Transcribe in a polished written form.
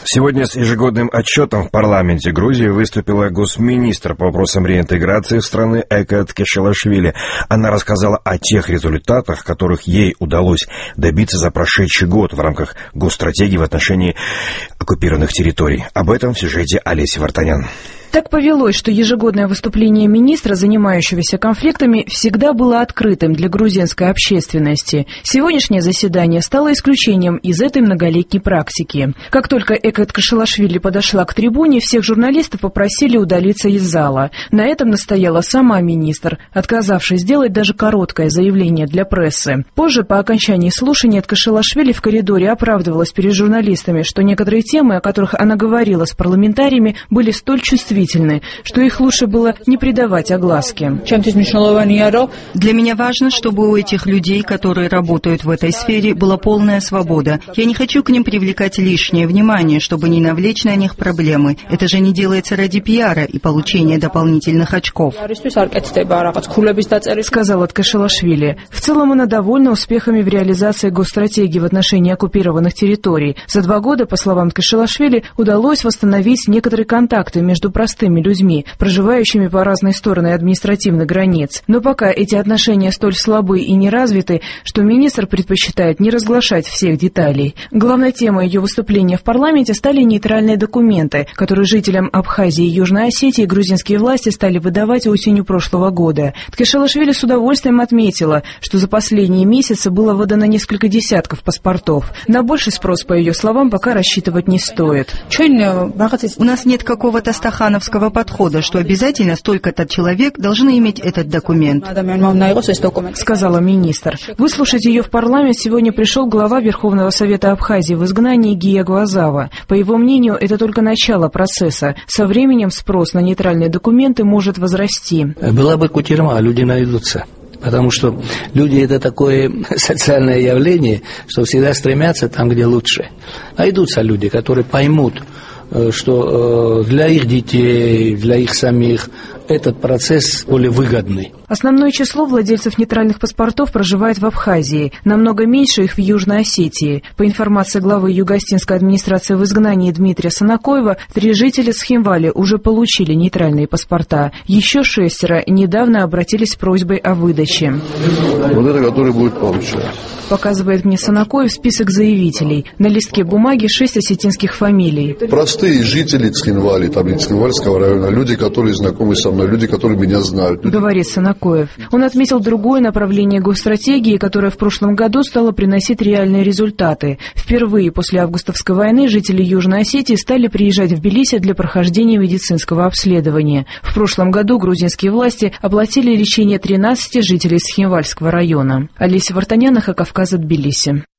Сегодня с ежегодным отчетом в парламенте Грузии выступила госминистр по вопросам реинтеграции страны Экет Кешелашвили. Она рассказала о тех результатах, которых ей удалось добиться за прошедший год в рамках госстратегии в отношении оккупированных территорий. Об этом в сюжете Олеси Вартанян. Так повелось, что ежегодное выступление министра, занимающегося конфликтами, всегда было открытым для грузинской общественности. Сегодняшнее заседание стало исключением из этой многолетней практики. Как только Экет Кешелашвили подошла к трибуне, всех журналистов попросили удалиться из зала. На этом настояла сама министр, отказавшись сделать даже короткое заявление для прессы. Позже, по окончании слушания, Экет Кешелашвили в коридоре оправдывалась перед журналистами, что некоторые темы, о которых она говорила с парламентариями, были столь чувствительны, что их лучше было не придавать огласке. Для меня важно, чтобы у этих людей, которые работают в этой сфере, была полная свобода. Я не хочу к ним привлекать лишнее внимание, чтобы не навлечь на них проблемы. Это же не делается ради пиара и получения дополнительных очков. Сказала Кешелашвили. В целом она довольна успехами в реализации госстратегии в отношении оккупированных территорий. За 2 года, по словам Кешелашвили, удалось восстановить некоторые контакты между простыми людьми, проживающими по разные стороны административных границ. Но пока эти отношения столь слабы и неразвиты, что министр предпочитает не разглашать всех деталей. Главной темой ее выступления в парламенте стали нейтральные документы, которые жителям Абхазии и Южной Осетии грузинские власти стали выдавать осенью прошлого года. Кешелашвили с удовольствием отметила, что за последние месяцы было выдано несколько десятков паспортов. На больший спрос, по ее словам, пока рассчитывать не стоит. У нас нет какого-то стахановского подхода, что обязательно столько-то человек должны иметь этот документ, сказала министр. Выслушать ее в парламент сегодня пришел глава Верховного Совета Абхазии в изгнании Гия Глазава. По его мнению, это только начало процесса. Со временем спрос на нейтральные документы может возрасти. Была бы кутерьма, люди найдутся. Потому что люди – это такое социальное явление, что всегда стремятся там, где лучше. Найдутся люди, которые поймут, что для их детей, для их самих этот процесс более выгодный. Основное число владельцев нейтральных паспортов проживает в Абхазии, намного меньше их в Южной Осетии. По информации главы Юго-Остинской администрации в изгнании Дмитрия Санакоева, 3 жителя Схимвали уже получили нейтральные паспорта. Еще 6 недавно обратились с просьбой о выдаче. Вот это, который будет получать. Показывает мне Санакоев список заявителей. На листке бумаги 6 осетинских фамилий. Простые жители Схимвали, там Схимвальского района, люди, которые знакомы со мной, люди, которые меня знают. Говорит Санакоев. Он отметил другое направление госстратегии, которое в прошлом году стало приносить реальные результаты. Впервые после августовской войны жители Южной Осетии стали приезжать в Тбилиси для прохождения медицинского обследования. В прошлом году грузинские власти оплатили лечение 13 жителей Схимвальского района. Олеся Вартанян, Кавказ, Тбилиси.